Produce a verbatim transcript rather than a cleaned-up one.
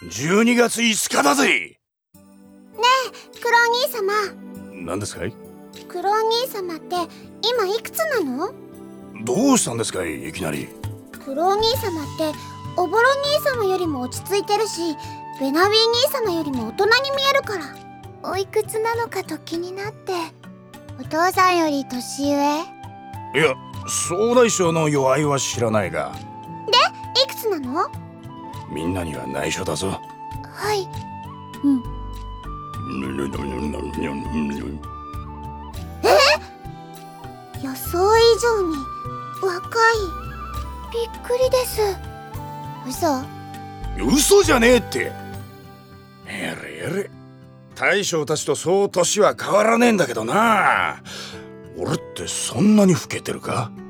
じゅうにがついつかだぜ。ねえ、クロお兄様。 何ですかい？ クロお兄様って今いくつなの？ どうしたんですかい、いきなり。 クロお兄様っておぼろ兄様よりも落ち着いてるし、ベナウィ兄様よりも大人に見えるから。おいくつなのかと気になって。お父さんより年上？ いや、総大将の弱いは知らないが。 で、いくつなの？ みんなには内緒だぞ。 はい。うん。え？予想以上に若い。びっくりです。嘘？ 嘘じゃねえって。やれやれ。大将たちとそう年は変わらねえんだけどな。俺ってそんなに老けてるか？